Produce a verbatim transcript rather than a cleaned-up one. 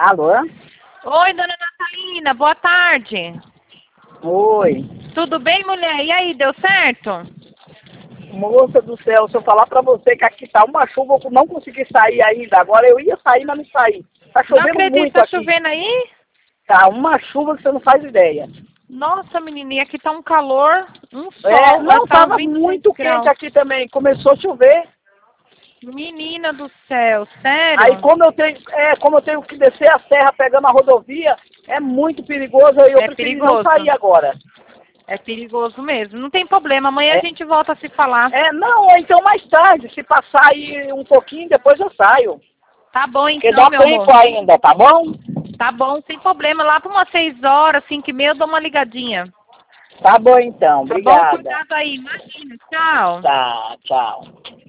Alô? Oi, dona Natalina, boa tarde. Oi. Tudo bem, mulher? E aí, deu certo? Moça do céu, se eu falar pra você que aqui tá uma chuva, eu não consegui sair ainda. Agora eu ia sair, mas não saí. Tá Não chovendo acredito, muito tá aqui. chovendo aí? Tá uma chuva que você não faz ideia. Nossa, menininha, aqui tá um calor, um sol, É, não, tá tava vinte e seis muito graus. quente aqui também. Começou a chover. Menina do céu, Aí sério? como eu tenho, é, como eu tenho que descer a serra pegando a rodovia, é muito perigoso e eu É preferi não perigoso. sair agora. É perigoso mesmo. Não tem problema, amanhã É, a gente volta a se falar. é, não, ou então mais tarde, se passar aí um pouquinho, depois eu saio. Tá bom Porque então, dá meu amor. tempo ainda, tá bom? Tá bom, sem problema. Lá por umas seis horas, cinco e meia, eu dou uma ligadinha. Tá bom então, Tá bom? obrigada. Cuidado aí. Imagina. Tchau. Tá, tchau.